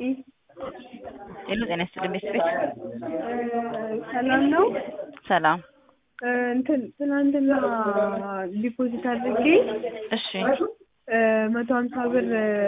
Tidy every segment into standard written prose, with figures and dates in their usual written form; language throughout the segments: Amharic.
ሄሎ ጤና ይስጥልኝ ቤት ሰላም ነው። ሰላም ትናንትና ዲፖዚት አድርጌ እሺ 150 ብር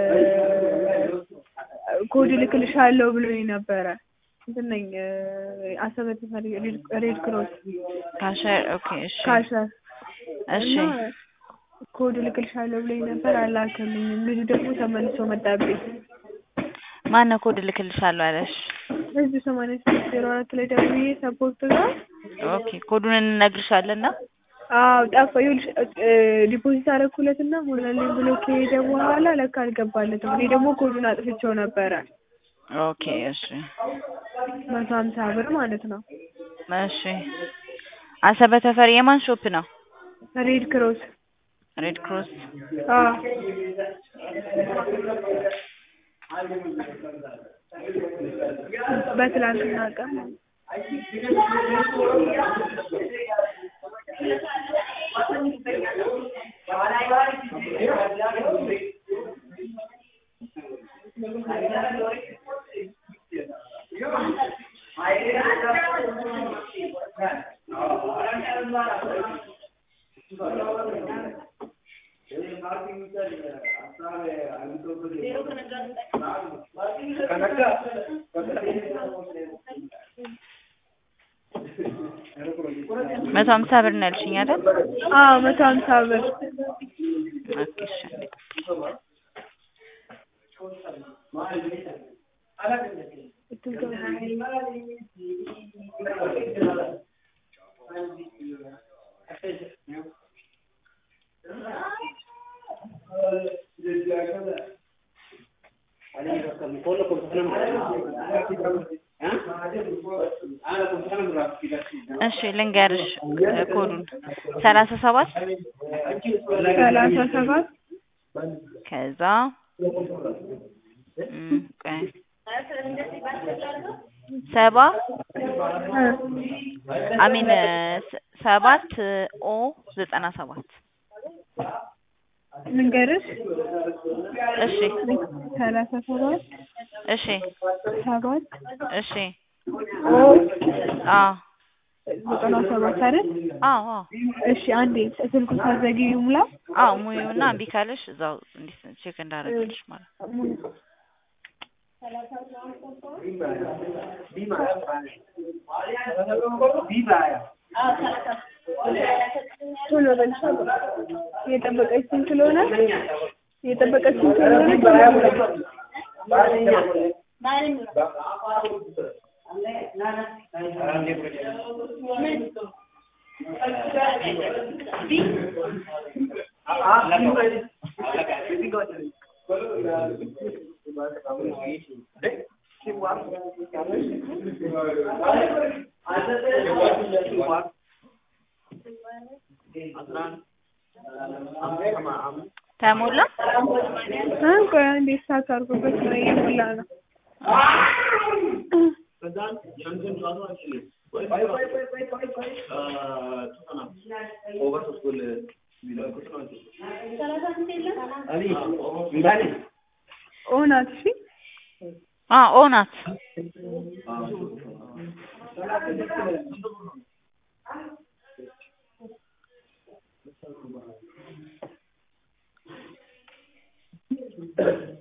ኮድ ልክልሻለሁ ብሎኝ ነበረ። እንትን ነኝ አሰበ ተፈሪ ሬድ ክሮስ ካሸር ኦኬ እሺ ካሸር እሺ ኮድ ልክልሻለሁ ብሎኝ ነበር አላከልኝም። ልጁ ደግሞ ተመልሶ መጣብኝ። ማነው ኮድ ልክልሻለሁ አለሽ? እዚህ 8604 ላይ ደውዬ ሰፖርት ጋር ኦኬ ኮዱን እንነግርሻለንና አዎ ጠፋ። ይኸውልሽ ዲፖዚት አደረኩለትና ሞላልኝ ብሎ ከሄደ በኋላ ለካ አልገባለትም። እኔ ደግሞ ኮዱን አጥፍቼው ነበረ። ኦኬ እሺ 150 ብር ማለት ነው። እሺ አሰበ ተፈሪ የማን ሾፕ ነው? ሬድ ክሮስ ሬድ ክሮስ በትላንትና ቀን መቶ 50 ብር ነው ያልሽኝ አይደል? 150 ብር። ኦኬ እሺ እሺ ልንገርሽ ኮዱን 37 ከዛ ሰባ አሚን 7 ኦ 97 ልንገርሽ እሺ 37 እሺ 7 እሺ ኦ 97 አይደል? አዎ እሺ አንዴ ስልኩ ሳዘጊው ሙላ ሙዩና እምቢ ካለሽ እዛው እንዴት ቼክ እንዳደረግልሽ ማለት ቶሎ በልሽ የጠበቀችኝ ስለሆነ ተሞላ ቆይ አንዴ ስታርት አድርጎበት ነው የሞላ ነው። ኦናት እሺ ኦናት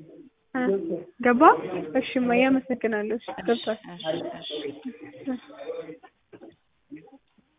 ገባ። እሺ ማያ መሰግናለሁ። እሺ ገብቷል።